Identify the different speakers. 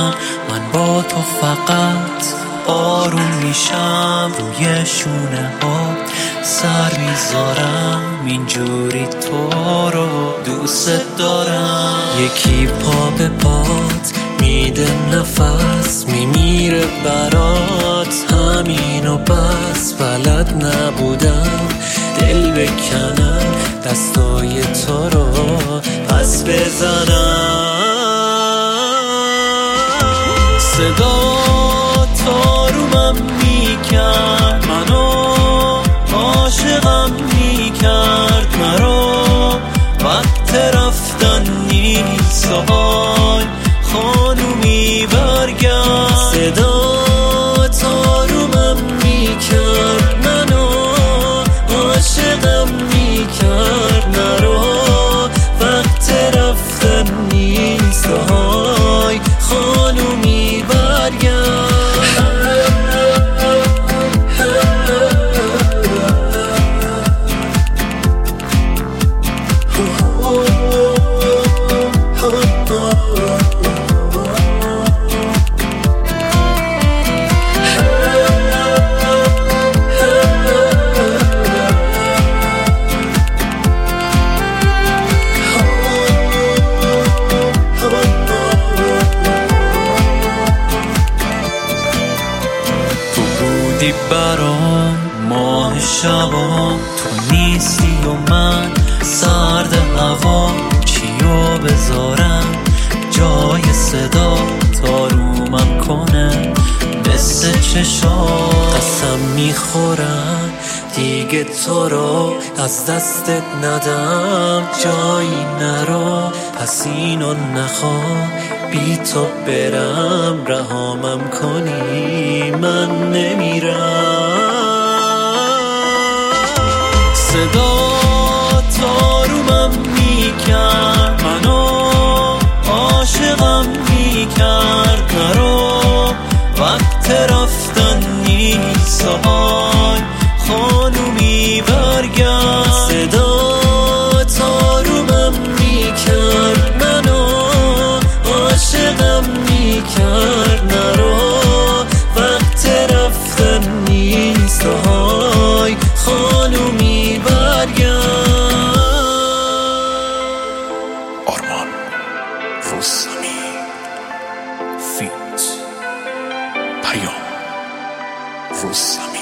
Speaker 1: میشم، من با تو فقط آروم میشم. روی شونه ها سر میذارم، اینجوری تو رو دوست دارم. یکی پا به پات میده نفس، میمیره برات، همینو بس. بلد نبودم دل بکنم، دستای تو رو پس بزنم. صدا تو رو من میکرد، منو عاشقم میکرد، مرا وقت رفتن نیست. های خانومی برگرد. صدا تو رو من میکرد، منو عاشقم میکرد، مرا وقت رفتن نیست. های خانومی برگرد. بودی برام ماه شبام، تو نیستی و من سرد هوا. چیو بذارم جای صدا تا رومم کنه مثل چشا. قسم میخورم دیگه تو رو از دستت ندم، جایی نرو پس اینو نخواه. بی تو برم رهامم کنی من نمیرم. صدا تو رو من میکرد، منو عاشقم میکرد، مرا وقت رفتن نیست. های خانومی برگرد. صدا تو رو من میکرد، منو عاشقم میکرد، مرا وقت رفتن نیست. های خانومی برگرد.
Speaker 2: آرمان رستمی فیت پیام رستمی.